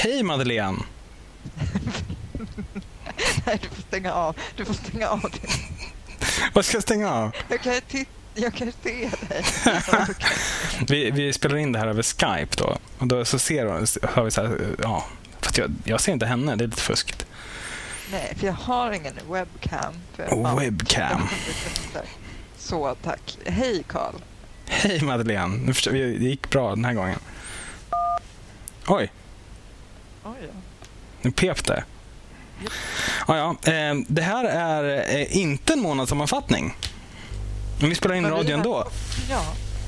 Hej Madeleine. Nej, du får stänga av. Det. Vad ska jag stänga av? Jag kan se dig. Vi spelar in det här över Skype då. Och då så hör vi så här, ja. Fast jag ser inte henne, det är lite fuskigt. Nej, för jag har ingen webcam. Webcam. Så, tack. Hej, Carl. Hej Madeleine. Det gick bra den här gången. Oj. Oj, ja. Nu pep det. Ja. Det här är inte en månadssammanfattning. Men vi spelar in radio ändå. Ja.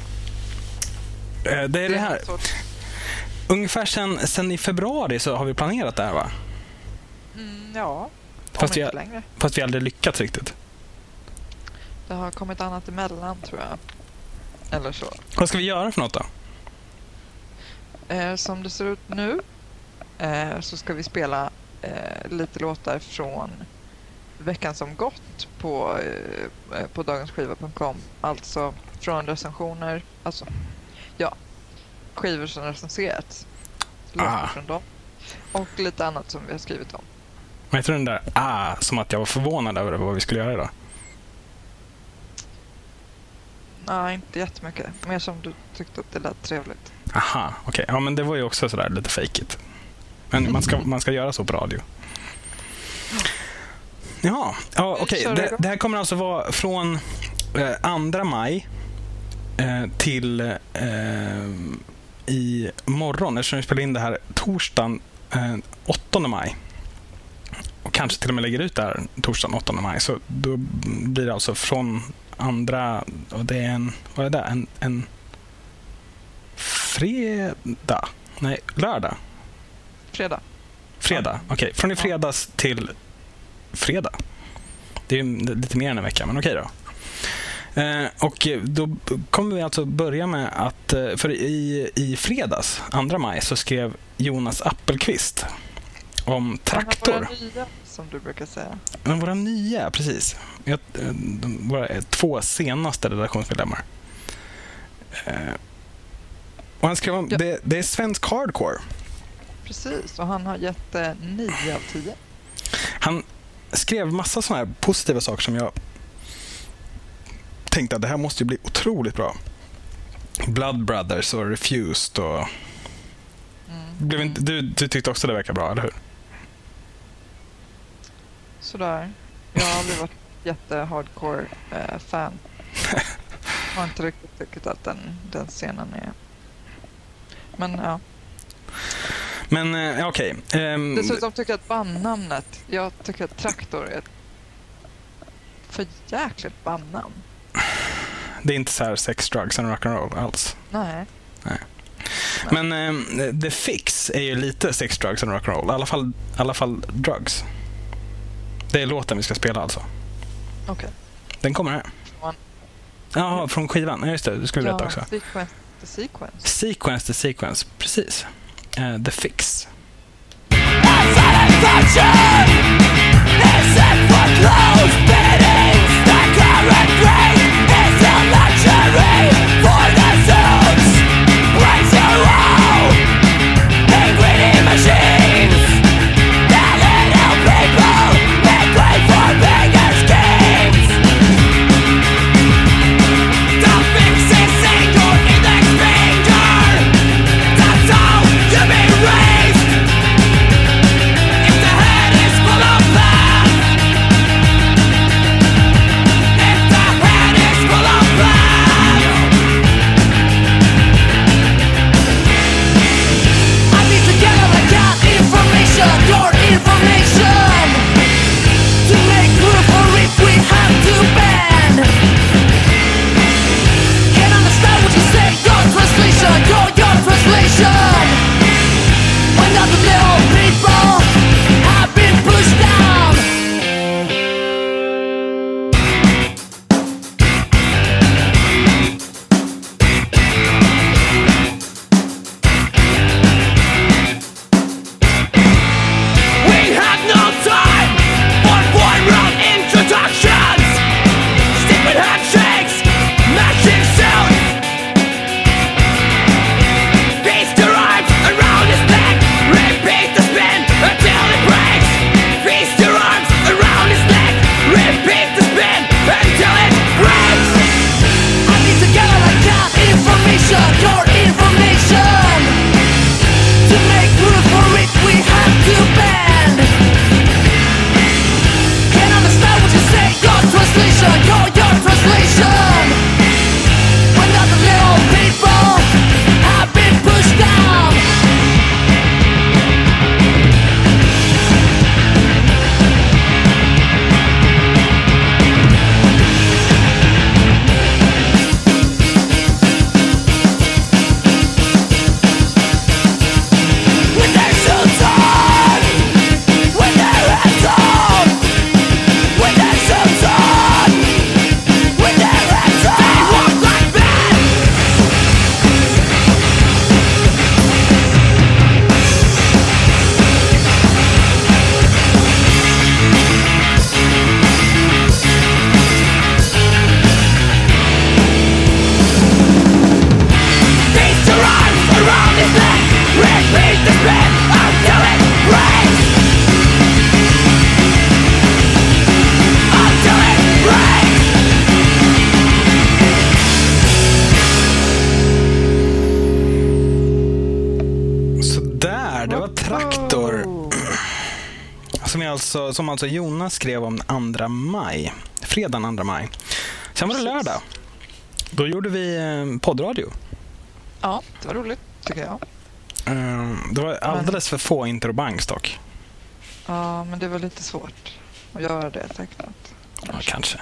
Det är det här. Ungefär sen i februari så har vi planerat det här, va? Ja, fast vi aldrig lyckats riktigt. Det har kommit annat emellan, tror jag. Eller så. Vad ska vi göra för något då? Som det ser ut nu så ska vi spela lite låtar från veckan som gått på dagensskiva.com. Alltså från recensioner. Alltså, ja. Skivor som recenserats. Låtar från dem. Och lite annat som vi har skrivit om. Men jag tror den där som att jag var förvånad över vad vi skulle göra idag. Nej, inte jättemycket. Mer som du tyckte att det lät trevligt. Aha, okej. Ja, men det var ju också sådär lite fejkigt. Men man ska göra så på radio. Ja, okej. Det här kommer alltså vara från 2 maj till i morgon. Eftersom vi spelar in det här torsdagen 8 maj. Och kanske till och med lägger ut det här torsdagen 8 maj. Så då blir det alltså från andra... Och det är vad är det? En fredag? Nej, lördag. Fredag, okej. Från i fredags till fredag. Det är ju lite mer än en vecka, men okej då. Och då kommer vi alltså börja med att... För i fredags, 2 maj, så skrev Jonas Appelqvist om traktor. Våra nya, som du brukar säga. Men våra nya, precis. Våra 2 senaste redaktionsmedlemmar. Och han skrev om... Det är svensk hardcore. Precis, och han har gett 9 av 10. Han skrev massa sådana här positiva saker som jag tänkte att det här måste ju bli otroligt bra. Blood Brothers och Refused och... Du tyckte också det verkar bra, eller hur? Sådär. Jag har aldrig varit jätte-hardcore fan. Jag har inte riktigt tyckt att den scenen är... Men ja. Men okej. Dessutom tycker jag att bandnamnet... Jag tycker att Traktor är ett för jäkligt bandnamn. Det är inte så här sex, drugs and rock'n'roll alls. Nej. Men The Fix är ju lite sex, drugs and rock'n'roll. I alla fall drugs. Det är låten vi ska spela alltså. Okej. Den kommer här. Ja, från skivan. Ja, just det. Du skulle berätta också. Sequence to sequence. Precis. The Fix. If the head här, det var Traktor. Som alltså Jonas skrev om 2 maj. Fredagen 2 maj. Sen var det lördag. Då gjorde vi poddradio. Ja, det var roligt tycker jag. Det var alldeles för få interbanks dock. Ja, men det var lite svårt att göra det säkert. Ja, kanske.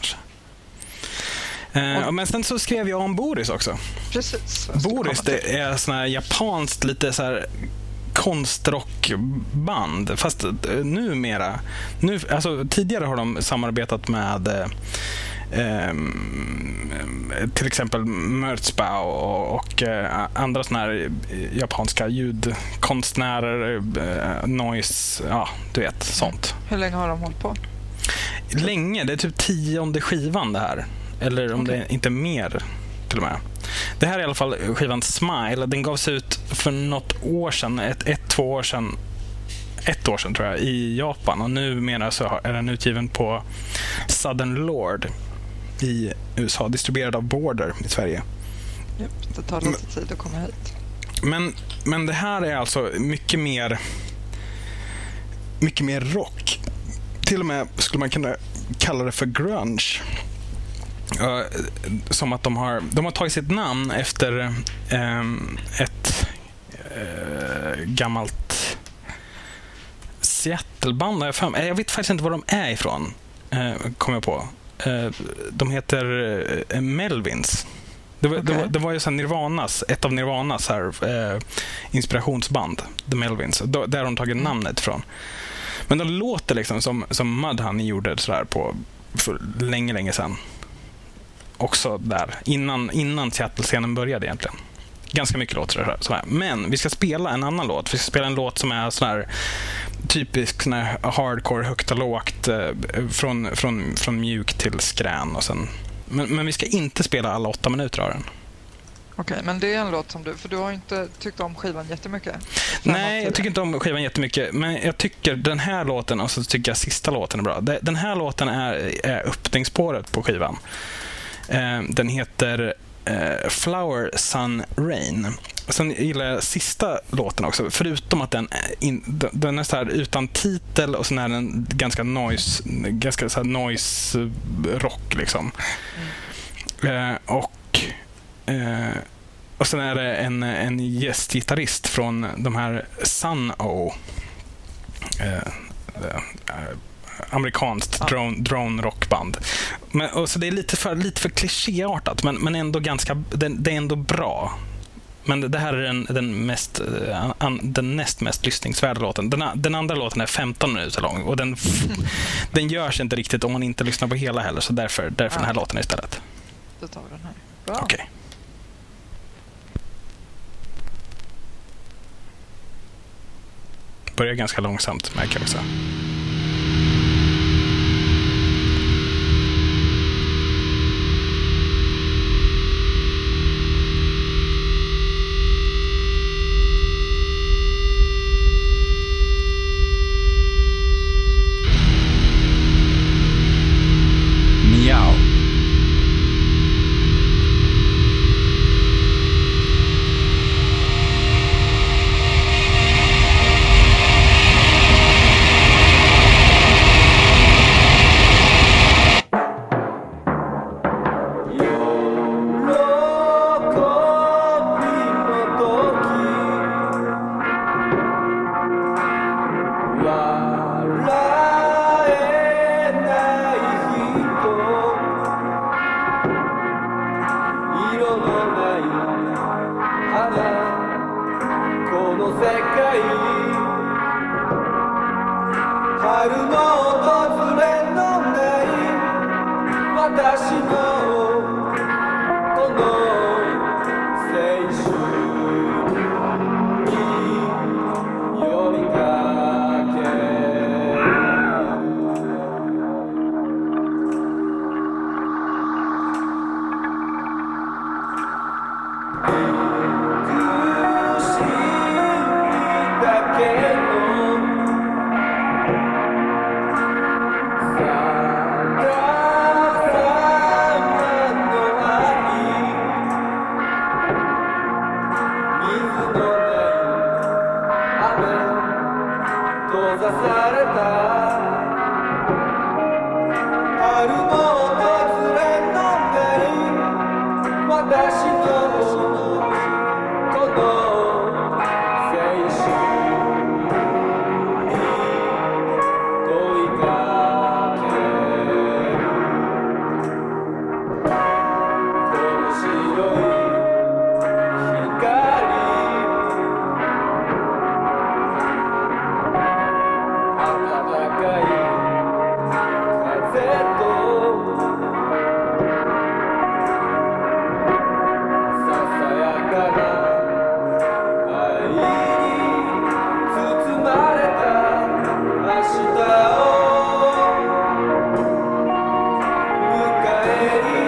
Men sen så skrev jag om Boris också. Precis. Boris, det är sån här japanskt lite så här konstrockband, fast numera alltså tidigare har de samarbetat med till exempel Merzbow och andra såna här japanska ljudkonstnärer, noise, ja, du vet, sånt. Hur länge har de hållit på? Länge, det är typ 10:e skivan det här. Eller om det inte är mer till och med. Det här är i alla fall skivan Smile. Den gavs ut för något år sedan, ett år sedan tror jag, i Japan. Och numera så är den utgiven på Southern Lord i USA, distribuerad av Border i Sverige. Japp, det tar lite tid att komma hit. Men det här är alltså mycket mer rock. Till och med skulle man kunna kalla det för grunge. Som att de har tagit sitt namn efter ett gammalt Seattle-band. Jag vet faktiskt inte var de är ifrån, kom jag på. De heter Melvins. Det var ju så Nirvanas, ett av Nirvanas här, inspirationsband, The Melvins. Där har de tagit namnet från. Men de låter liksom som Mudhoney gjorde så där för länge sedan. Också där, innan Seattle-scenen började egentligen. Ganska mycket låter det så här. Men vi ska spela en annan låt. Vi ska spela en låt som är sån här typisk sån här hardcore, högt och lågt, från mjuk till skrän och sen. Men vi ska inte spela alla 8 minuter av den. Okej, men det är en låt som för du har inte tyckt om skivan jättemycket. Nej, jag tycker inte om skivan jättemycket, men jag tycker den här låten, och så tycker jag sista låten är bra. Den här låten är öppningsspåret på skivan. Den heter Flower, Sun, Rain. Sen gillar jag sista låten också, förutom att den är så här utan titel, och sen är den ganska noise rock liksom. Och sen är det en gästgitarrist från de här Sun-O, amerikanskt drone rockband. Så det är lite för klichéartat, men ändå det är ändå bra. Men det här är den näst mest lyssningsvärda låten. Den andra låten är 15 minuter lång, och den görs inte riktigt om man inte lyssnar på hela heller, så därför den här låten istället. Då tar vi den här. Bra. Okej. Börjar ganska långsamt, märker jag också. さされた春の訪れのない私のこの青春に問いかけるこの白い光暖かい風とささやかな愛に包まれた明日を迎えに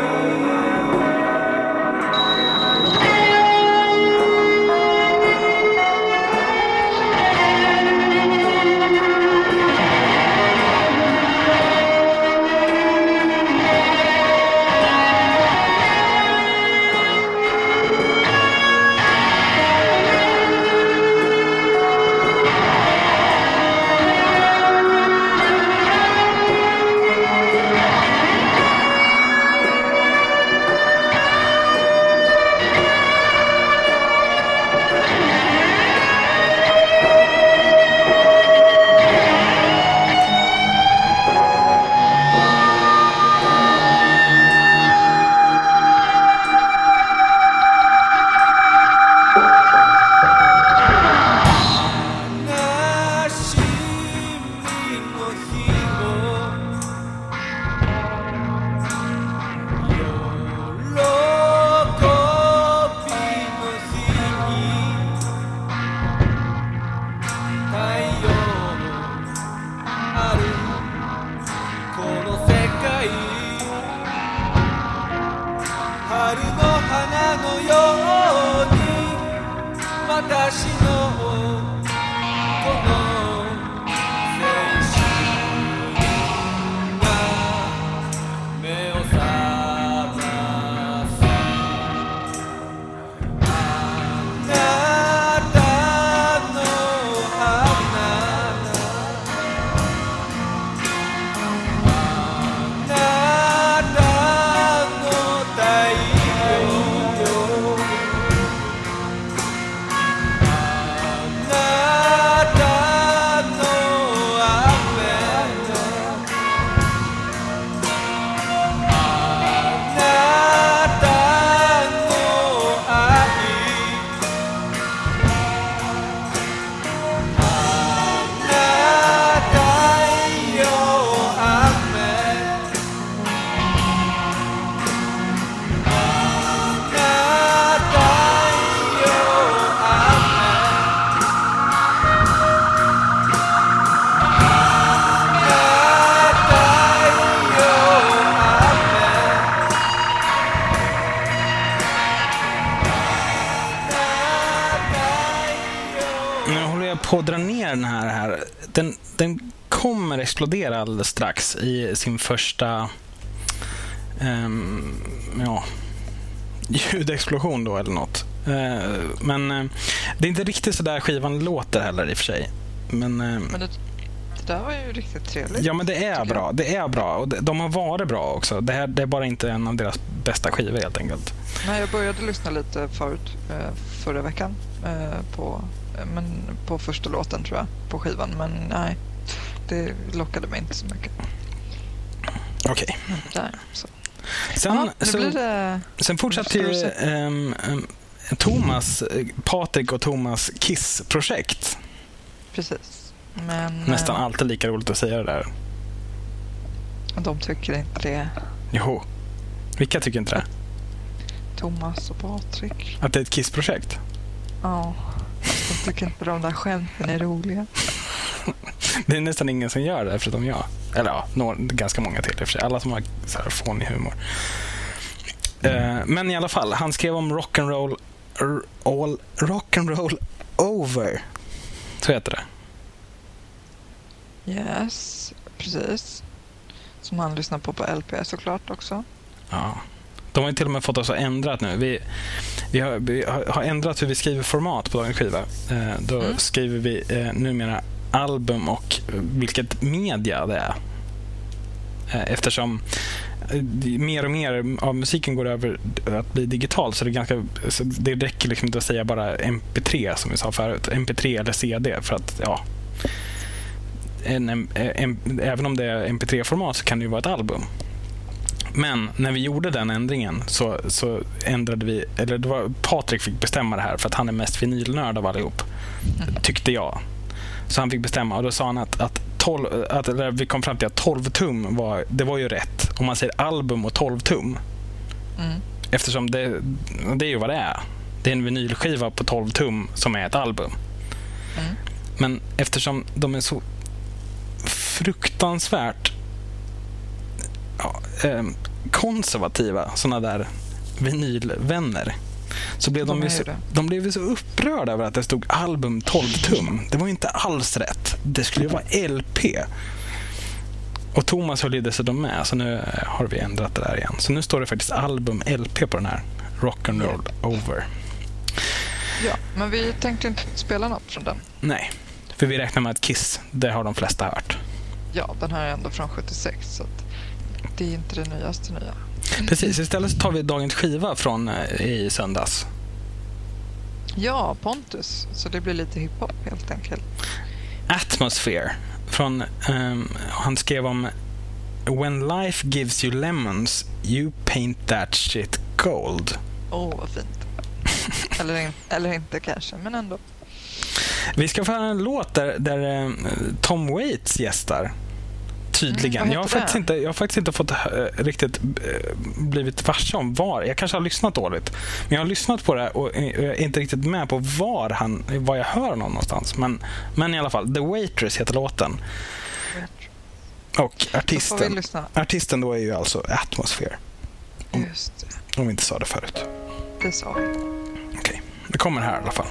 春の花のように私のこの青春が目を覚ますあなたの花あなたの太陽 på att dra ner den här. Den kommer explodera alldeles strax i sin första ljudexplosion då eller något. Men det är inte riktigt så där skivan låter heller i och för sig. Men det där var ju riktigt trevligt. Ja, men det är bra. Det är bra och de har varit bra också. Det är bara inte en av deras bästa skivor helt enkelt. Nej, jag började lyssna lite förra veckan på första låten tror jag på skivan, men nej, det lockade mig inte så mycket. Okej. Där, så. Sen fortsatte ju Patrik och Thomas Kiss-projekt. Precis. Men nästan alltid lika roligt att säga det där. De tycker inte det. Jo. Vilka tycker inte det? Thomas och Patrik. Att det är ett Kiss-projekt? Ja. De tycker inte de där skämten är roliga. Det är nästan ingen som gör det förutom jag. Eller ja, ganska många till i och för sig. Alla som har så här fånig humor. Men i alla fall, han skrev om rock'n'roll over. Så heter det. Yes, precis. Som han lyssnar på LP såklart också. Ja. De har ju till och med fått oss att ändra nu. Vi har ändrat hur vi skriver format på dagens skiva. Då skriver vi numera album och vilket media det är. Eftersom mer och mer av musiken går över att bli digital, så det räcker liksom inte att säga bara MP3 som vi sa förut, MP3 eller CD, för att även om det är MP3-format så kan det ju vara ett album. Men när vi gjorde den ändringen så ändrade vi, eller det var Patrik fick bestämma det här för att han är mest vinylnörd av allihop, tyckte jag. Så han fick bestämma, och då sa han att vi kom fram till att 12 tum var ju rätt om man säger album och 12 tum. Eftersom det är ju vad det är. Det är en vinylskiva på 12 tum som är ett album. Men eftersom de är så fruktansvärt konservativa, såna där vinylvänner, så blev de blev så upprörda över att det stod album 12 tum. Det var ju inte alls rätt. Det skulle ju vara LP. Och Thomas höll ju dessutom med, så nu har vi ändrat det där igen. Så nu står det faktiskt album LP på den här Rock'n'Roll Over. Ja, men vi tänkte inte spela något från den. Nej, för vi räknar med att Kiss, det har de flesta hört. Ja, den här är ändå från 76, så att det är inte det nyaste nya. Precis, istället så tar vi dagens skiva från i söndags. Ja, Pontus. Så det blir lite hiphop helt enkelt. Atmosphere. Han skrev om When life gives you lemons, you paint that shit gold. Vad fint. eller inte kanske, men ändå. Vi ska få en låt där Tom Waits gästar. Tydligen. Jag har faktiskt inte fått riktigt blivit varse om var. Jag kanske har lyssnat dåligt. Men jag har lyssnat på det och är inte riktigt med på var jag hör någonstans. Men i alla fall, The Waitress heter låten. Och artisten då är ju alltså Atmosphere. Just det. Om vi inte sa det förut. Det sa vi. Okej, det kommer här i alla fall.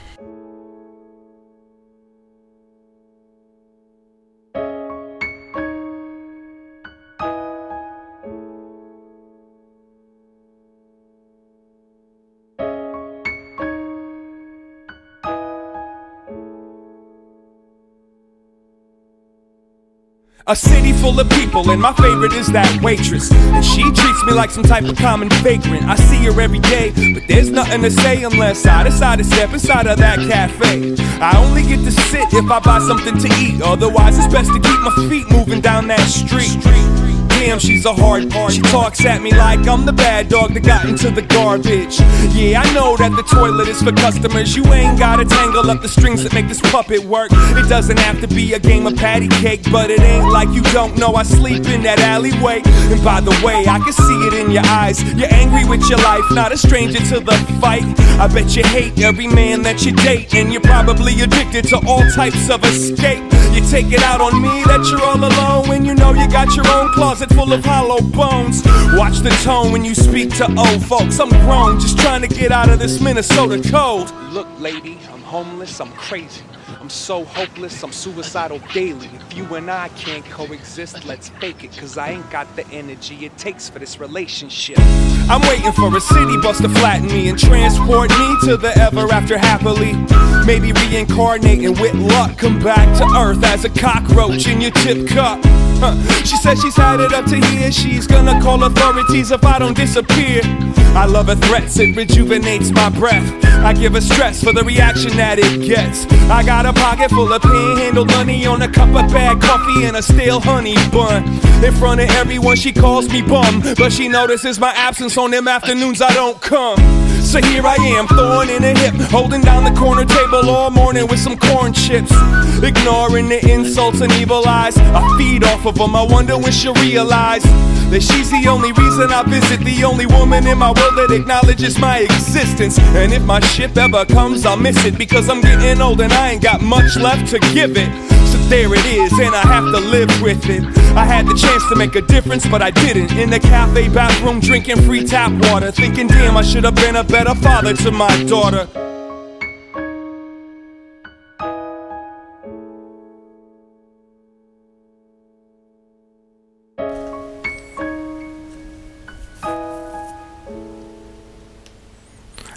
A city full of people, and my favorite is that waitress. And she treats me like some type of common vagrant. I see her every day, but there's nothing to say unless I decide to step inside of that cafe. I only get to sit if I buy something to eat. Otherwise, it's best to keep my feet moving down that street. Damn, she's a hard part. She talks at me like I'm the bad dog that got into the garbage. Yeah, I know that the toilet is for customers. You ain't gotta tangle up the strings that make this puppet work. It doesn't have to be a game of patty cake, but it ain't like you don't know I sleep in that alleyway. And by the way, I can see it in your eyes. You're angry with your life, not a stranger to the fight. I bet you hate every man that you date, and you're probably addicted to all types of escape. You take it out on me that you're all alone when you know you got your own closet full of hollow bones. Watch the tone when you speak to old folks. I'm grown, just trying to get out of this Minnesota cold. Look, lady, I'm homeless, I'm crazy. I'm so hopeless, I'm suicidal daily. If you and I can't coexist, let's fake it, cause I ain't got the energy it takes for this relationship. I'm waiting for a city bus to flatten me and transport me to the ever after happily. Maybe reincarnating with luck, come back to earth as a cockroach in your tip cup. She says she's had it up to here, she's gonna call authorities if I don't disappear. I love her threats, it rejuvenates my breath. I give her stress for the reaction that it gets. I got a pocket full of panhandled money on a cup of bad coffee and a stale honey bun. In front of everyone she calls me bum, but she notices my absence on them afternoons I don't come. So here I am, thorn in a hip, holding down the corner table all morning with some corn chips. Ignoring the insults and evil eyes, I feed off of them, I wonder when she'll realize that she's the only reason I visit, the only woman in my world that acknowledges my existence. And if my ship ever comes, I'll miss it, because I'm getting old and I ain't got much left to give it. So there it is, and I have to live with it. I had the chance to make a difference, but I didn't. In the cafe bathroom, drinking free tap water, thinking, damn, I should have been a better father to my daughter.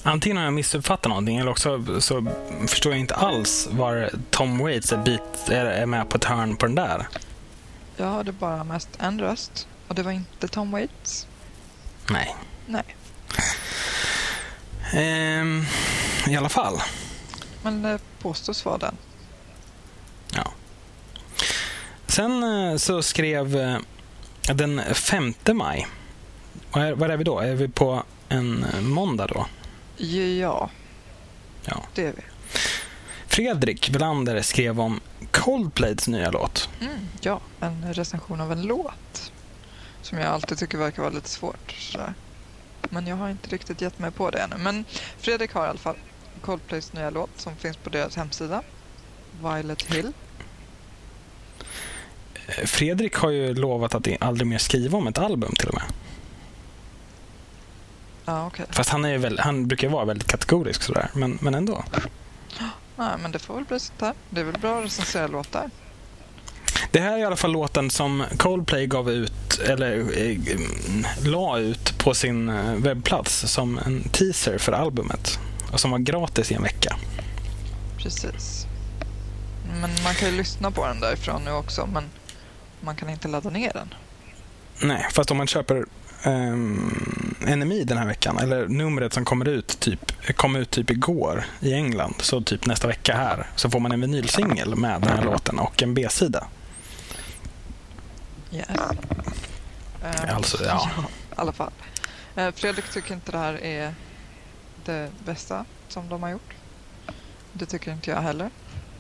Antingen har jag missuppfattat någonting eller också så förstår jag inte alls var Tom Waits är med på ett hörn på den där. Jag hörde bara mest en röst och det var inte Tom Waits. Nej. I alla fall. Men det påstås vara den. Ja. Sen så skrev den 5 maj. Var är vi då? Är vi på en måndag då? Ja. Det är vi. Fredrik Welander skrev om Coldplays nya låt. Ja, en recension av en låt som jag alltid tycker verkar vara lite svårt. Sådär. Men jag har inte riktigt gett mig på det ännu. Men Fredrik har i alla fall Coldplays nya låt som finns på deras hemsida. Violet Hill. Fredrik har ju lovat att aldrig mer skriva om ett album till och med. Ja, okej. Fast han brukar vara väldigt kategorisk sådär, men ändå. Nej, men det får väl bli sånt här. Det är väl bra att recensera låtar. Det här är i alla fall låten som Coldplay gav ut eller la ut på sin webbplats som en teaser för albumet och som var gratis i en vecka. Precis. Men man kan ju lyssna på den därifrån nu också, men man kan inte ladda ner den. Nej, fast om man köper NME den här veckan eller numret som kom ut typ igår i England, så typ nästa vecka här, så får man en vinylsingel med den här låten och en B-sida. Yes. Alltså, ja. I alla fall. Fredrik tycker inte det här är det bästa som de har gjort. Det tycker inte jag heller.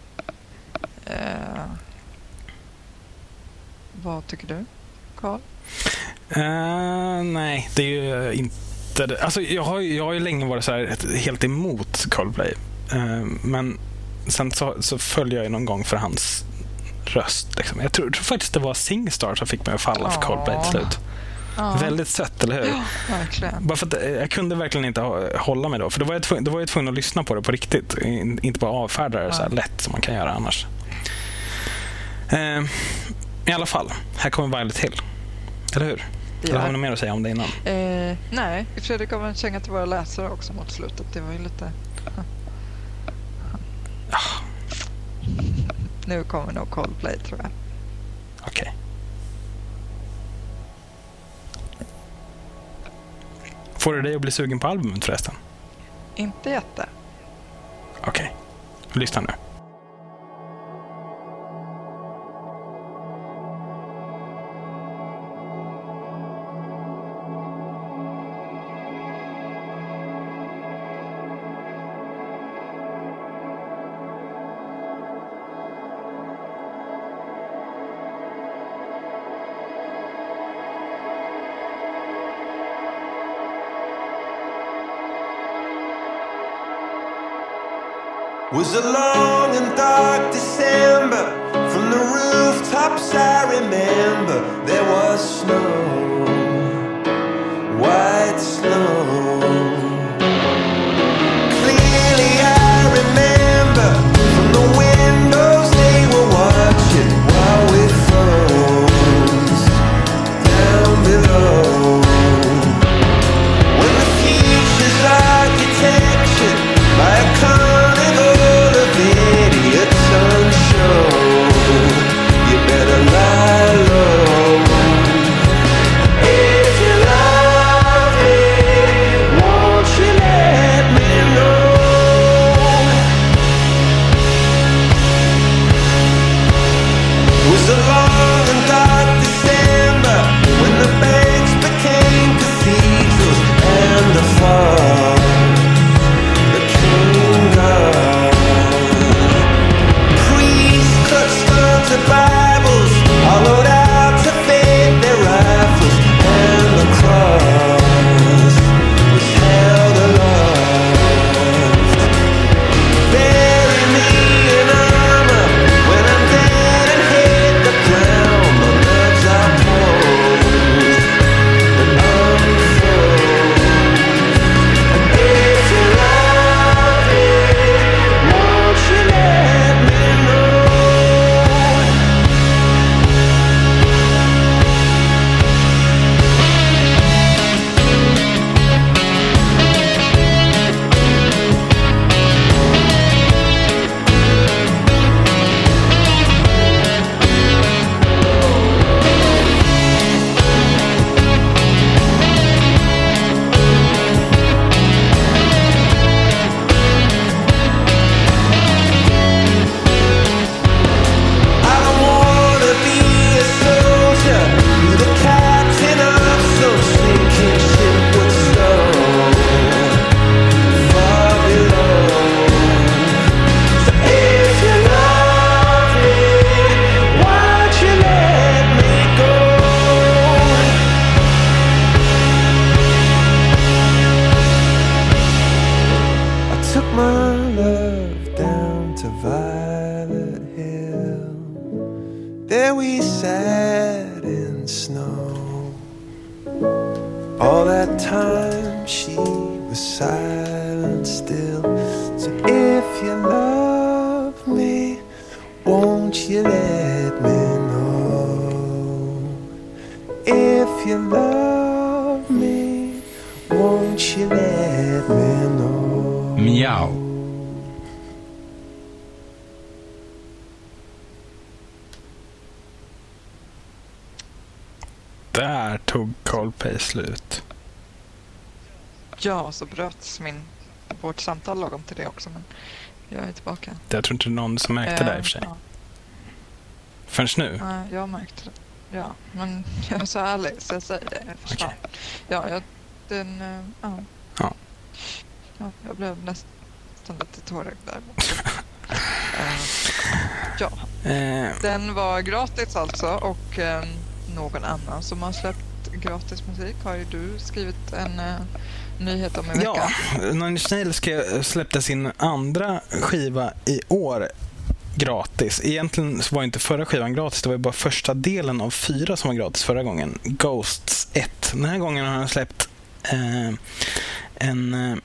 Vad tycker du, Carl? Nej, det är ju inte det. Alltså, jag har ju länge varit så här helt emot Coldplay. Men sen så följde jag ju någon gång för hans röst. Liksom. Jag tror faktiskt det var Singstar som fick mig att falla för Coldplay till slut. Väldigt sött, eller hur? Ja, verkligen. Bara för att jag kunde verkligen inte hålla mig då. För då var jag tvungen att lyssna på det på riktigt. Inte bara avfärda det så här lätt som man kan göra annars. I alla fall, här kommer Violet Hill. Eller hur? Ja. Eller har du något mer att säga om det innan? Nej, Fredrik gav en känga till våra läsare också mot slutet. Det var ju lite... Nu kommer nog Coldplay, tror jag. Okej. Får du dig att bli sugen på albumet förresten? Inte jätte. Okej. Lyssna nu. Was a long and dark December. From the rooftops I remember there was snow, white snow. Clearly I remember from the windows they were watching while we froze down below. When the future's architecture by a carnival of idiots where we sat in snow. All that time she was silent still. So if you love me, won't you let me know? If you love me, won't you let me know? Miau. Där tog Coldplay slut. Ja, så bröts vårt samtal lagom till det också, men jag är tillbaka. Jag tror inte någon som märkte det i och för sig. Ja. Förrän nu? Nej, jag märkte det. Ja, men jag är så ärlig så jag säger det. Okej. Ja, Ja. Ja, jag blev nästan lite tårögd där. Ja, den var gratis alltså, och någon annan som har släppt gratis musik har ju du skrivit en nyhet om i veckan. Ja, Nine Inch Nails släppte sin andra skiva i år gratis. Egentligen så var inte förra skivan gratis, det var ju bara första delen av 4 som var gratis förra gången. Ghosts 1. Den här gången har han släppt en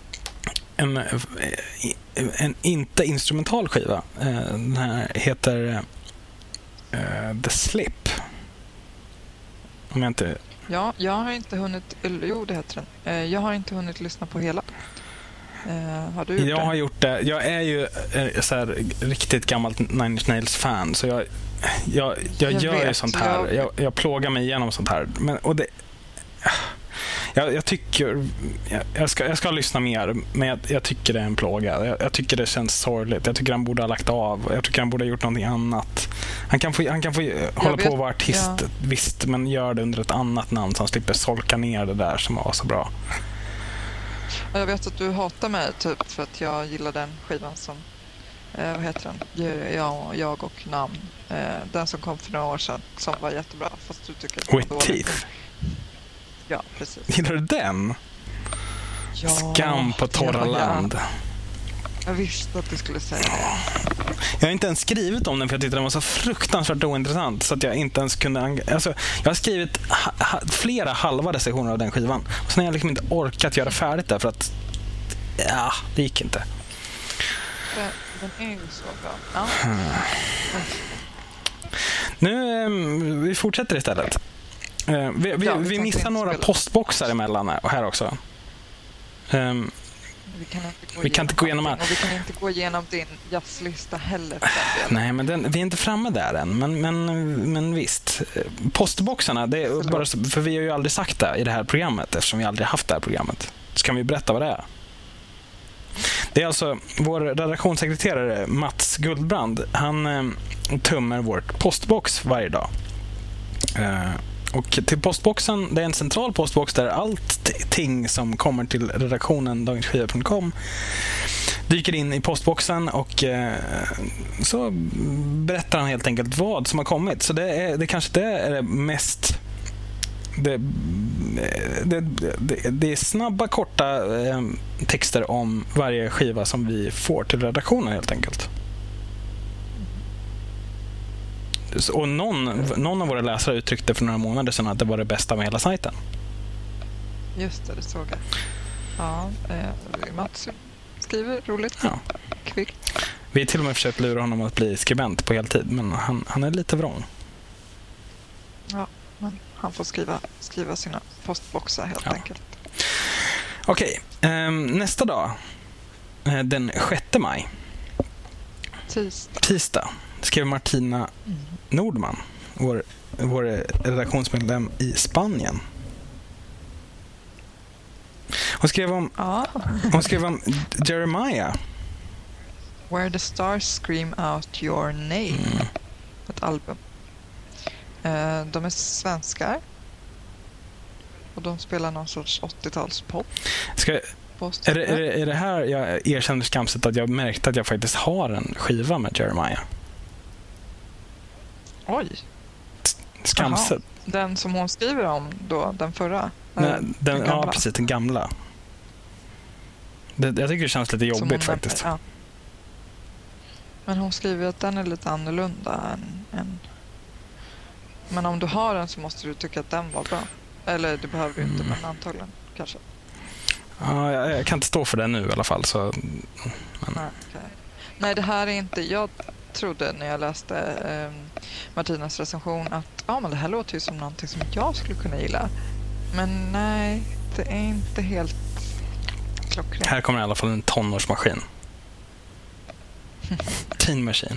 inte instrumental skiva. Den här heter The Slip. Om jag inte... Ja, jag har inte hunnit... Jo, det heter den. Jag har inte hunnit lyssna på hela. Har du gjort det? Jag har gjort det. Jag är ju så här riktigt gammalt Nine Inch Nails-fan, så jag gör ju sånt här. Jag plågar mig igenom sånt här. Jag tycker jag ska lyssna mer, men jag tycker det är en plåga. Jag tycker det känns sorgligt. Jag tycker han borde ha lagt av. Jag tycker han borde ha gjort någonting annat. Han kan få hålla på och vara artist, visst, men gör det under ett annat namn så han slipper solka ner det där som var så bra. Jag vet att du hatar mig typ för att jag gillar den skivan som vad heter den? Jag och namn. Den som kom för några år sedan som var jättebra, fast du tycker att With Teeth. Ja, precis. Gillar du den? Ja, Skam på torra land. Jag visste att du skulle säga det. Jag har inte ens skrivit om den för jag tyckte den var så fruktansvärt ointressant så att jag inte ens kunde... Alltså, jag har skrivit flera halva recensioner av den skivan. Och sen har jag liksom inte orkat göra färdigt där för att... Ja, det gick inte. Den är ju så bra. Ja. Nu, vi fortsätter istället. Vi missar några postboxar emellan här också. Vi kan inte gå igenom och vi kan inte gå igenom din jazzlista heller. Nej, men vi är inte framme där än. Men visst. Postboxarna, det är bara så, för vi har ju aldrig sagt det i det här programmet eftersom vi aldrig haft det här programmet. Så kan vi berätta vad det är. Det är alltså vår redaktionssekreterare Mats Guldbrand. Han tömmer vårt postbox varje dag. Och till postboxen, det är en central postbox där allting som kommer till redaktionen dagensskiva.com dyker in i postboxen och så berättar han helt enkelt vad som har kommit. Så det kanske det är det mest... Det är snabba, korta texter om varje skiva som vi får till redaktionen helt enkelt. Och någon av våra läsare uttryckte för några månader sedan att det var det bästa med hela sajten. Just det såg jag. Ja, Mats skriver roligt. Ja. Kvickt. Vi har till och med försökt lura honom att bli skribent på heltid, men han är lite vrång. Ja, men han får skriva sina postboxar helt enkelt. Okej, nästa dag, den 6 maj. Tisdag. Skrev Martina Nordman, vår redaktionsmedlem i Spanien. Hon skrev om Jeremiah. Where the stars scream out your name. Ett album. De är svenskar. Och de spelar någon sorts 80-talspop. Är det här jag erkänner skamset att jag märkte att jag faktiskt har en skiva med Jeremiah? Oj. Skamset. Aha. Den som hon skriver om då, den förra? Nej, ja, precis, den gamla. Jag tycker det känns lite jobbigt faktiskt. Ja. Men hon skriver att den är lite annorlunda än Men om du har den så måste du tycka att den var bra. Eller det behöver du inte, men antagligen kanske. Ja, jag kan inte stå för det nu i alla fall. Så... Nej, okay. Nej, det här är inte... Jag trodde när jag läste Martinas recension att men det här låter ju som någonting som jag skulle kunna gilla. Men nej, det är inte helt klockrent. Här kommer i alla fall en tonårsmaskin. Teen Machine.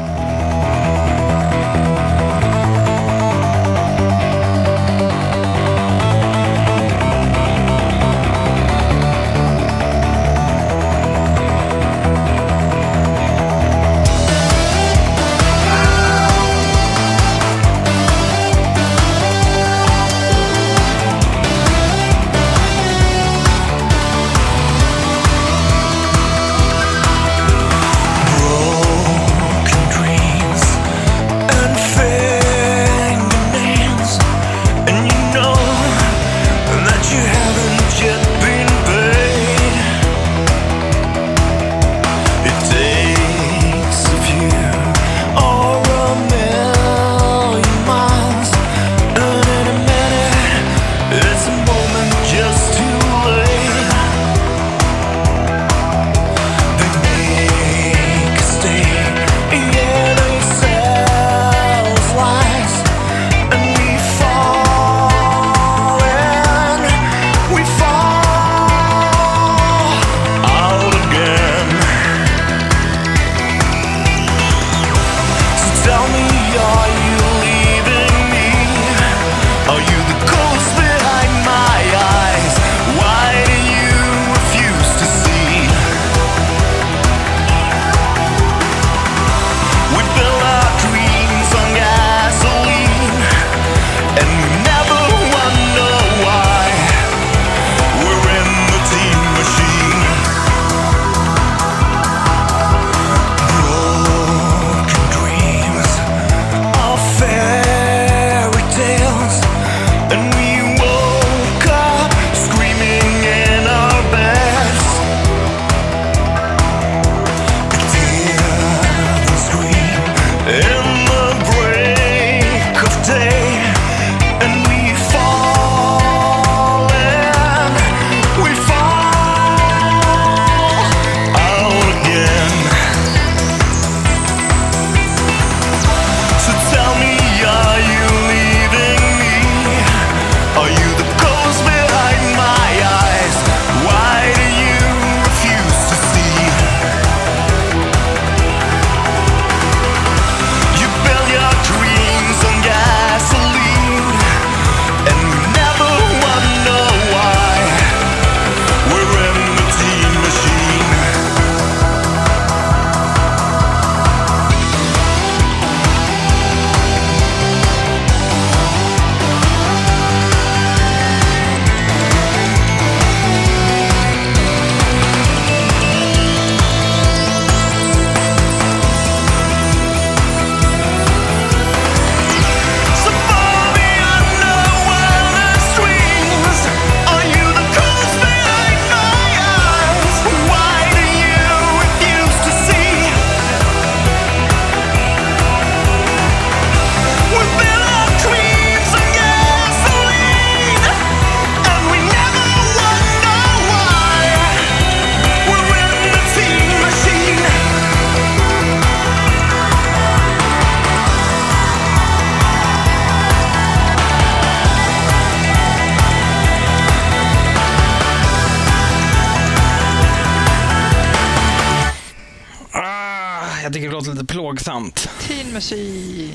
Jag tycker det låter lite plågsamt. Teen Machine.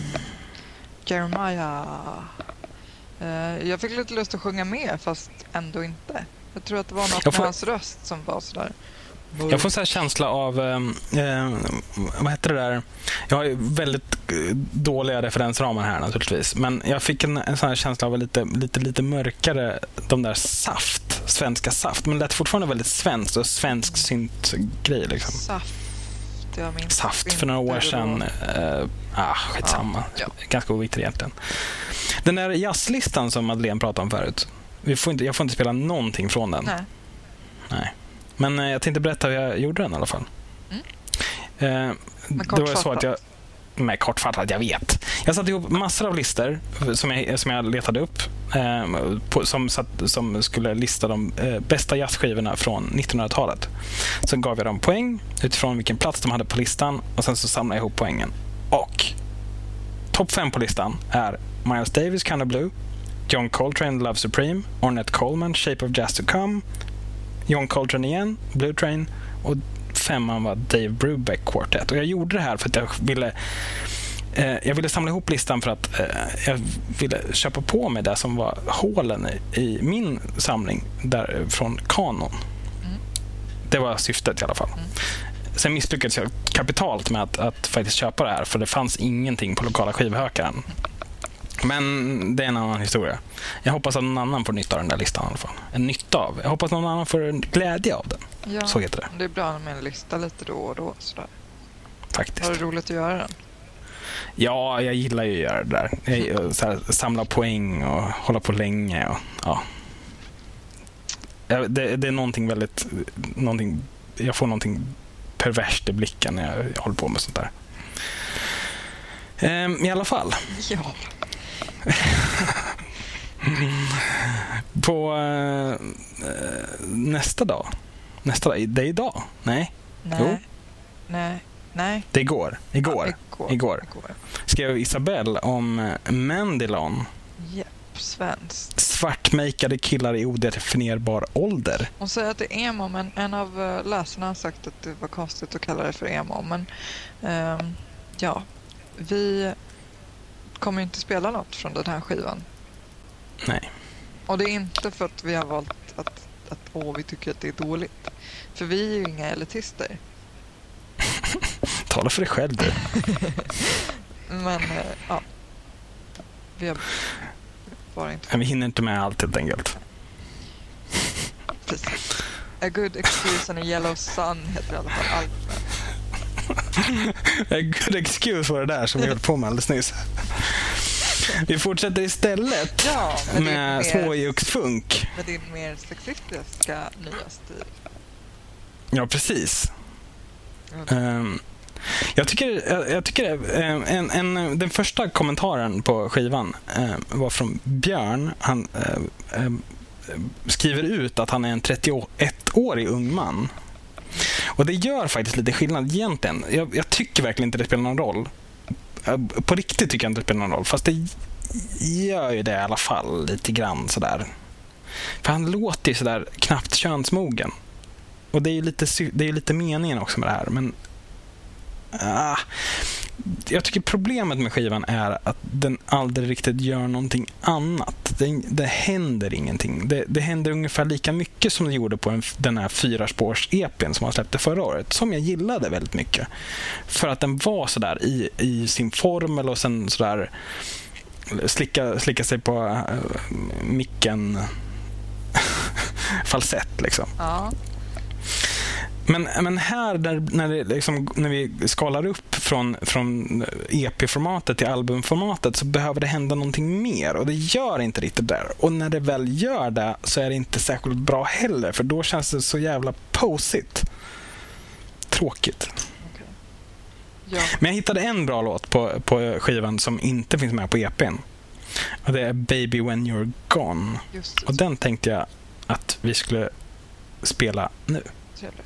Jeremiah. Jag fick lite lust att sjunga med, fast ändå inte. Jag tror att det var något med hans röst som var sådär. Jag får så här känsla av vad heter det där? Jag har ju väldigt dåliga referensramar här naturligtvis, men jag fick en sån här känsla av lite mörkare, de där svenska Saft, men det lät fortfarande väldigt svenskt och svensk synt-grej liksom. Saft för några år sedan. Skitsamma. Ja. Ganska oviktigt egentligen. Den där jazzlistan som Madeleine pratade om förut. Jag får inte spela någonting från den. Nej. Men jag tänkte berätta hur jag gjorde den i alla fall. Det var så att kortfattat, jag vet. Jag satte ihop massor av listor som jag letade upp som skulle lista de bästa jazzskivorna från 1900-talet. Sen gav jag dem poäng utifrån vilken plats de hade på listan och sen så samlade jag ihop poängen. Och topp 5 på listan är Miles Davis, Kind of Blue, John Coltrane, Love Supreme, Ornette Coleman, Shape of Jazz to Come, John Coltrane igen, Blue Train, och 5:an var Dave Brubeck Quartet. Och jag gjorde det här för att jag ville samla ihop listan för att jag ville köpa på mig det som var hålen i min samling där från kanon. Det var syftet i alla fall. Sen misslyckades jag kapitalt med att faktiskt köpa det här, för det fanns ingenting på lokala skivhökaren. Men det är en annan historia. Jag hoppas att någon annan får nytta av den där listan i alla fall. En nytta av. Jag hoppas att någon annan får en glädje av den. Ja, så heter det. Det är bra med en lista lite då och då. Sådär. Faktiskt. Har du roligt att göra den? Ja, jag gillar ju att göra det där. Samla poäng och hålla på länge. Och, ja. Det är någonting väldigt... jag får någonting perverst i blicken när jag håller på med sånt där. I alla fall. Ja. På nästa dag. Det är idag. Nej. Jo. Nej. Det är igår. Skrev Isabelle om Mandilon. Japp, svenskt. Svartmakade killar i odefinierbar ålder. Hon säger att det är emo, men en av läsarna har sagt att det var konstigt att kalla det för emo. Men ja, vi kommer inte spela något från den här skivan. Nej. Och det är inte för att vi har valt att vi tycker att det är dåligt. För vi är ju inga elitister. Tala för dig själv, du. Men ja, vi har bara inte... Men vi hinner inte med allt helt enkelt. Precis. A Good Excuse and a Yellow Sun heter i alla fall albumet. A Good Excuse var det där som vi höll på med alldeles nyss. Vi fortsätter istället med småjuxfunk. Med din mer sexistiska nya stil. Ja, precis. Jag tycker den första kommentaren på skivan var från Björn. Han skriver ut att han är en 31-årig ung man. Och det gör faktiskt lite skillnad egentligen. Jag tycker verkligen inte det spelar någon roll. På riktigt tycker jag inte det spelar någon roll. Fast det gör ju det i alla fall lite grann sådär. För han låter ju sådär knappt könsmogen. Och det är ju lite meningen också med det här. Men jag tycker problemet med skivan är att den aldrig riktigt gör någonting annat. Det händer ingenting. Det händer ungefär lika mycket som det gjorde på den här 4-spårs-EP:n som han släppte förra året. Som jag gillade väldigt mycket. För att den var sådär i sin formel och sen sådär slicka sig på micken falsett liksom. Ja. Men här när vi skalar upp från EP-formatet till albumformatet så behöver det hända någonting mer, och det gör inte riktigt där. Och när det väl gör det så är det inte särskilt bra heller, för då känns det så jävla posigt. Tråkigt. Okay. Ja. Men jag hittade en bra låt på skivan som inte finns med på EP:n. Och det är Baby When You're Gone. Just det. Och den tänkte jag att vi skulle spela nu. Trevligt.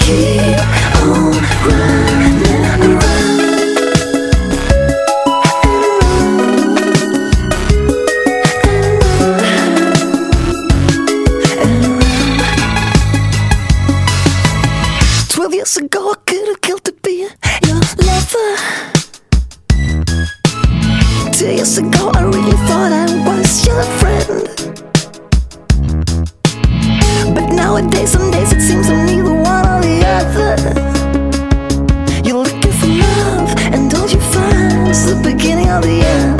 keep on running around. Years ago I could have killed to be your lover. 2 years ago I really thought I was your friend. But nowadays, some days it seems I'm neither one or the other. You're looking for love and all you find is the beginning of the end.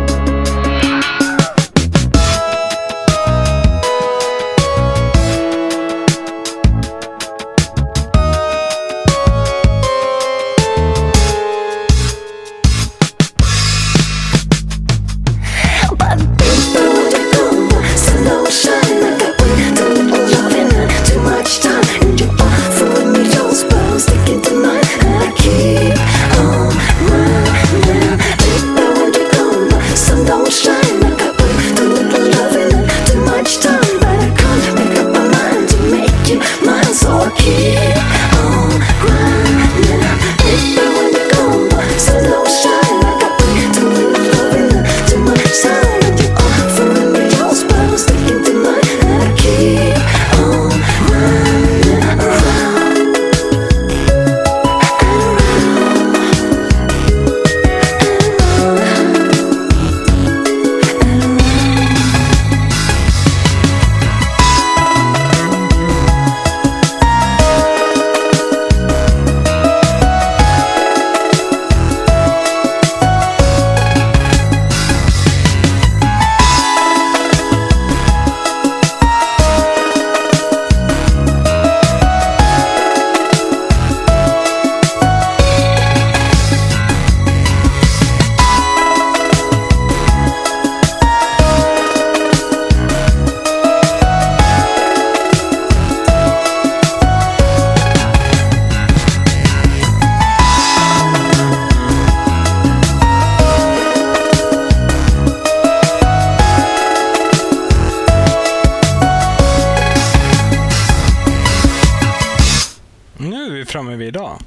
Framme vid idag.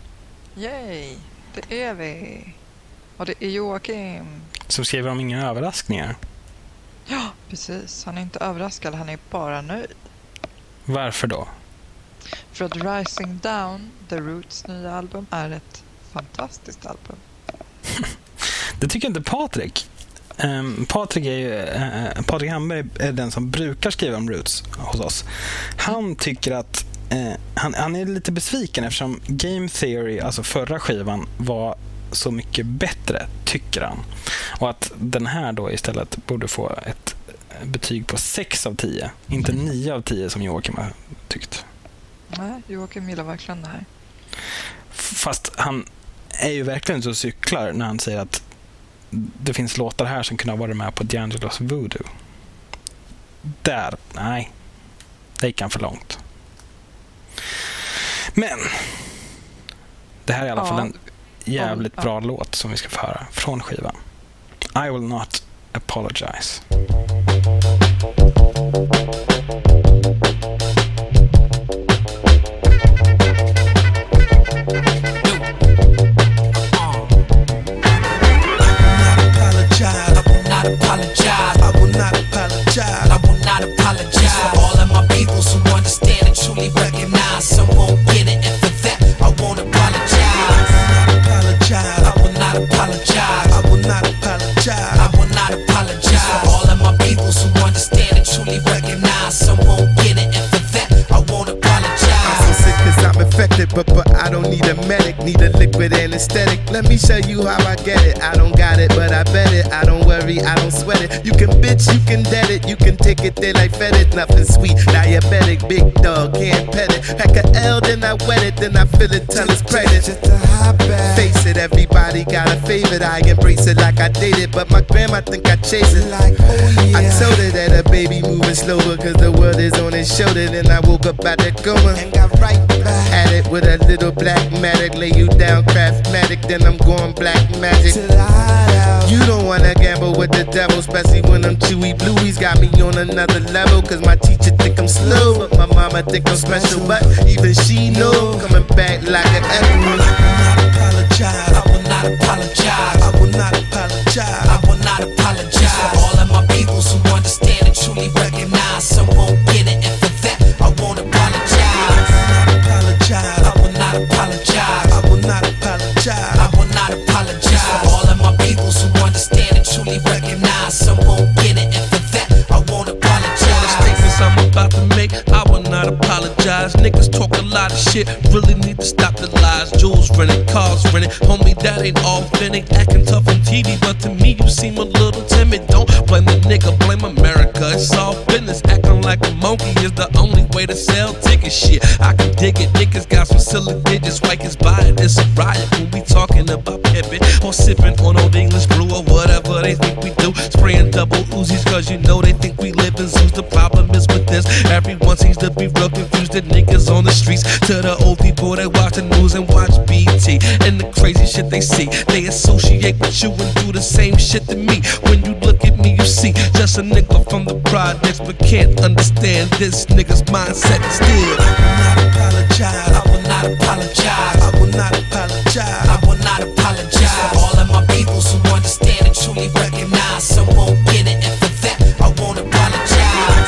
Yay, det är vi. Och det är Joakim. Som skriver om inga överraskningar. Ja, precis. Han är inte överraskad, han är bara nöjd. Varför då? För att Rising Down, The Roots nya album, är ett fantastiskt album. Det tycker inte Patrik. Patrik Hamberg är den som brukar skriva om Roots hos oss. Han tycker att han är lite besviken eftersom Game Theory, alltså förra skivan, var så mycket bättre, tycker han. Och att den här då istället borde få ett betyg på 6 av 10, inte 9 av 10 som Joakim har tyckt. Nej, Joakim gillar verkligen det här. Fast han är ju verkligen så cyklar när han säger att det finns låtar här som kunde ha varit med på D'Angelo's Voodoo. Nej. Det gick han för långt. Men det här är i alla fall en jävligt bra låt som vi ska få höra från skivan. I Will Not Apologize. But I don't need a medic, need a liquid anesthetic. Let me show you how I get it. I don't got it, but I bet it. I don't worry, I don't sweat it. You can bitch, you can dead it. You can take it there like fed it. Nothing sweet, diabetic, big dog, can't pet it. Heck a L, then I wet it, then I feel it till it's pregnant. Just a hot bag. Face it, everybody got a favorite. I embrace it like I date it, but my grandma think I chase it. Like, oh yeah. I told her that a baby moving slower, cause the world is on his shoulder. Then I woke up out that coma and got right back at it with with a little black magic. Lay you down craftmatic, then I'm going black magic. You don't wanna gamble with the devil, especially when them chewy blueies got me on another level. Cause my teacher think I'm slow, but my mama think I'm special. But even she know, coming back like an echo. I will not apologize. I will not apologize. I will not apologize for all of my peoples who understand and truly recognize. Some won't get it, and for that I won't apologize. I will not apologize. I will not apologize. I will not apologize for all of my peoples who understand and truly recognize. Some won't get it, and for that I won't apologize. The statements I'm about to make, I will not apologize. Niggas talk a lot of shit, really need to stop the lies. Jewels rented, cars rented, homie, that ain't authentic. Acting tough on TV, but to me you seem a little timid. Don't blame the nigga, blame America. It's all business. Acting like a monkey is the only way to sell tickets. Shit, I can dig it. Niggas got some silly digits. White is buying, it's a riot when we talking about pimping or sipping on old English brew or whatever they think we do. Spraying double Uzis cause you know they think we live in zoos. The problem is with this, everyone seems to be real confused. The niggas on the streets to the old people that watch the news and watch BT. And the crazy shit they see, they associate with you and do the same shit to me. When you look at me, you see just a nigga from the projects, but can't understand this nigga's mindset still. I will not apologize. I will not apologize. I will not apologize for all of my peoples who understand and truly recognize. Some won't get it, and for that I won't apologize.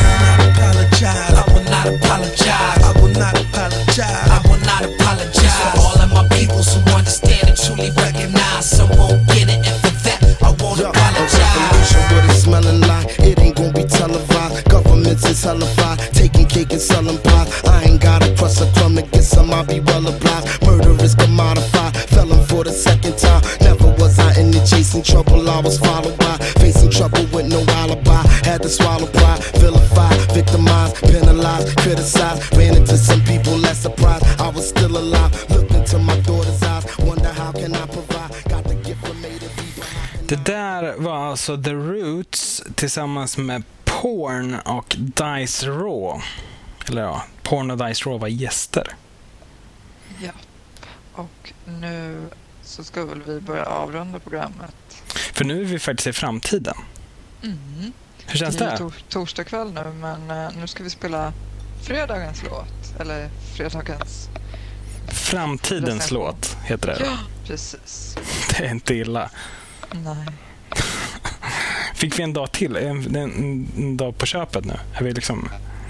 I will not apologize. I will not apologize. I will not apologize for all of my peoples who understand and truly recognize. Some won't get it, and for that I won't apologize. A revolution, what it's smelling like. It ain't gonna be televised. Governments is hellified, taking cake and selling pies. I ain't gotta cross a crumb to get some, I'll be well obliged. Murder is commodified, felon for the second time. Never was I in the chasing trouble, I was followed by. Facing trouble with no alibi, had to swallow pride. Vilified, victimized, penalized, criticized. Ran into some people less surprised. I was still alive, looked into my daughter's eyes. Wonder how can I provide, got the gift from me to be. Det där var alltså The Roots tillsammans med Porn och Dice Raw. Eller ja, Porn och Dice Raw var gäster. Ja, och nu så ska väl vi börja avrunda programmet. För nu är vi faktiskt i framtiden. Mm. Hur känns det? Det är torsdag kväll nu, men nu ska vi spela fredagens låt. Eller fredagens... Framtidens låt heter det. Ja, precis. Det är inte illa. Nej. Fick vi en dag till? En dag på köpet nu? Är vi liksom...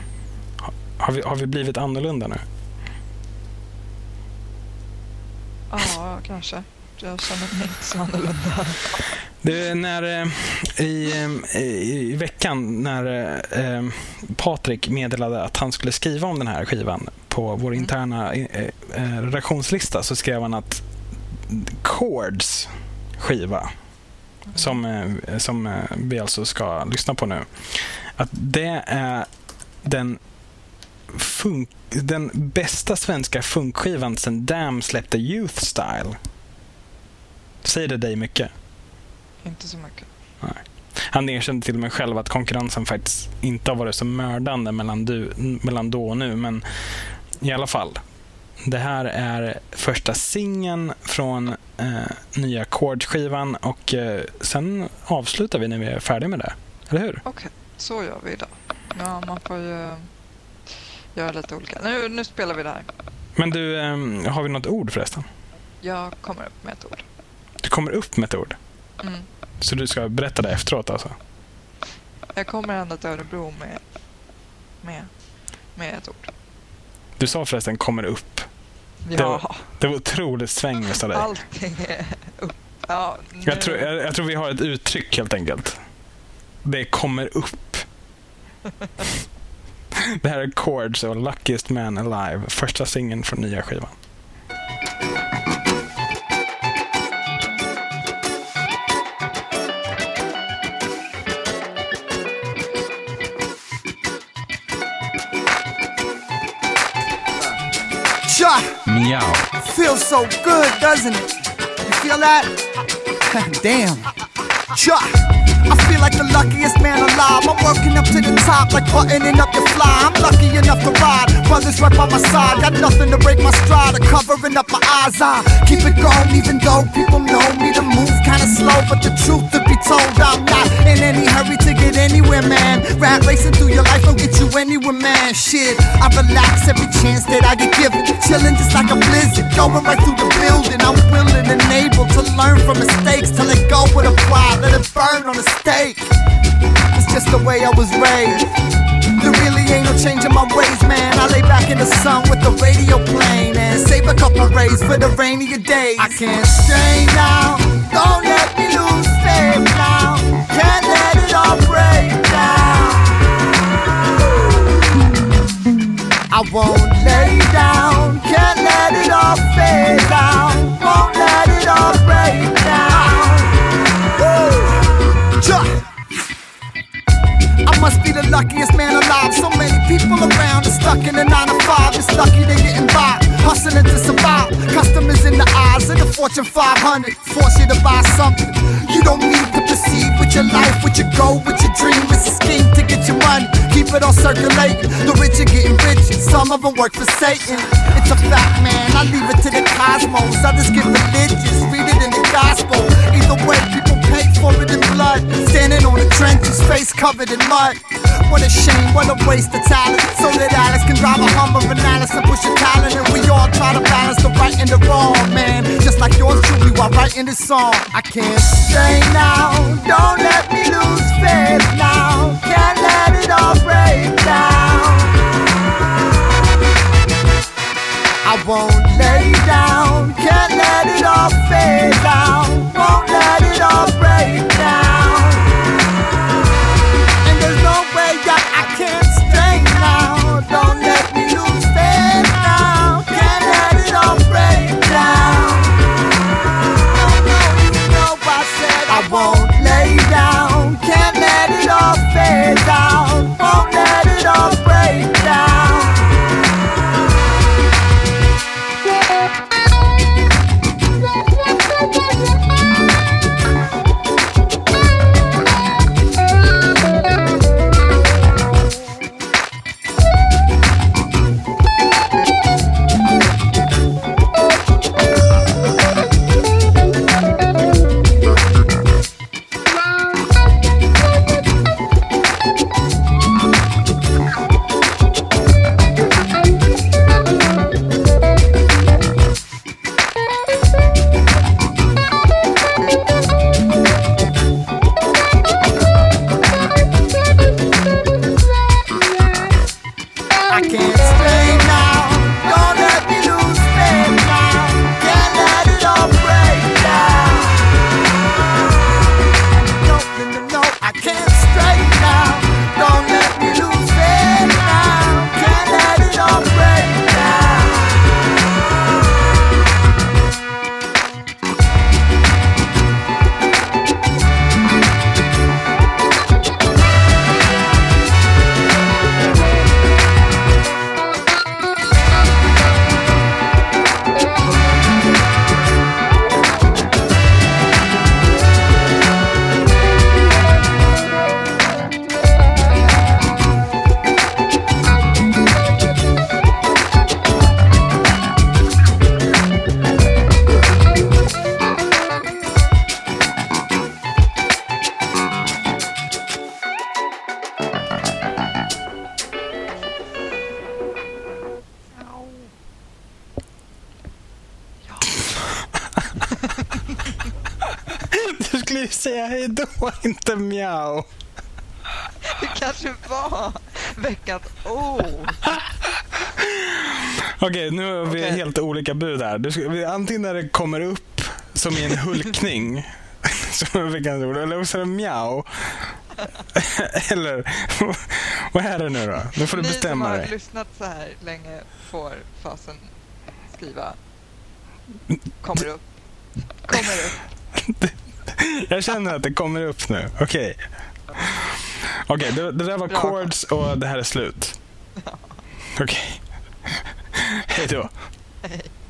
Har vi blivit annorlunda nu? Ja, kanske. Jag känner mig inte så annorlunda. Det är när i veckan när Patrik meddelade att han skulle skriva om den här skivan på vår interna redaktionslista, så skrev han att Chords skiva som vi alltså ska lyssna på nu, att det är den bästa svenska funkskivan sedan Damn släppte Youth Style. Säger det dig mycket? Inte så mycket. Nej. Han erkände till och med själv att konkurrensen faktiskt inte har varit så mördande mellan då och nu, men i alla fall. Det här är första singeln från nya Chords-skivan, och sen avslutar vi när vi är färdiga med det. Eller hur? Okej, så gör vi idag. Ja, man får ju göra lite olika. Nu spelar vi det här. Men du, har vi något ord förresten? Jag kommer upp med ett ord. Du kommer upp med ett ord? Mm. Så du ska berätta det efteråt alltså? Jag kommer ända till Örebro med ett ord. Du sa förresten kommer upp. Ja. Det var otroligt svängigt av dig. Allting är upp. Ja, jag tror vi har ett uttryck helt enkelt. Det kommer upp. Det här är Chords och Luckiest Man Alive, första singeln från nya skivan. Meow. Feels so good, doesn't it? You feel that? Damn. I feel like the luckiest man alive. I'm working up to the top like buttoning up your fly. I'm lucky enough to ride, brothers right by my side. Got nothing to break my stride or covering up my eyes. I keep it going even though people know me to move kinda slow. But the truth to be told, I'm not in any hurry to get anywhere, man. Rat racing through your life don't get you anywhere, man. Shit, I relax every chance that I get given. Chilling just like a blizzard, going right through the building. I'm willing and able to learn from mistakes, to let go with a pride, let it burn on a stake. It's just the way I was raised. There really ain't no change in my ways, man. I lay back in the sun with the radio playing and save a couple rays for the rainier days. I can't stay now, don't let me lose faith now. Can't let it all break down. I won't lay down, can't let it all fade down. Won't let it all break down. I must be the luckiest man alive. So many people around are stuck in a 9 to 5. It's lucky they're getting by, hustling to survive. Customers in the eyes of the Fortune 500 force you to buy something. You don't need to proceed with your life, with your goal, with your dream. It's a scheme to get your money, keep it all circulating. The rich are getting richer, some of them work for Satan. It's a fact, man, I leave it to the cosmos. Others get religious, read it in the gospel. Either way, people pay for it in blood. Standing on the trenches, face covered in mud. What a shame, what a waste of talent. So that Alex can drive a Hummer and Alice and push a talent. And we all try to balance the right and the wrong, man. Just like yours truly while writing this song. I can't stay now, don't let me lose faith now. Can't let it all break down. I won't lay down, can't let it all fade down. Won't let it all break down. And there's no way I can't stay now. Don't let me lose faith now. Can't let it all break down. No, you know I said I won't lay down. Can't let it all fade down. Won't let it all break down. Du skulle ju säga hej då, inte mjau. Det kanske var veckans Okej, nu har vi helt olika bud här. Antingen när det kommer upp som i en hulkning som är veckans ord, eller också är det mjau. Eller vad är det nu då? Nu får du bestämma dig. Ni som har lyssnat så här länge får fasen skriva kommer upp. Jag känner att det kommer upp nu. Okej, det där var chords och det här är slut. Okej. Hej då. Hej.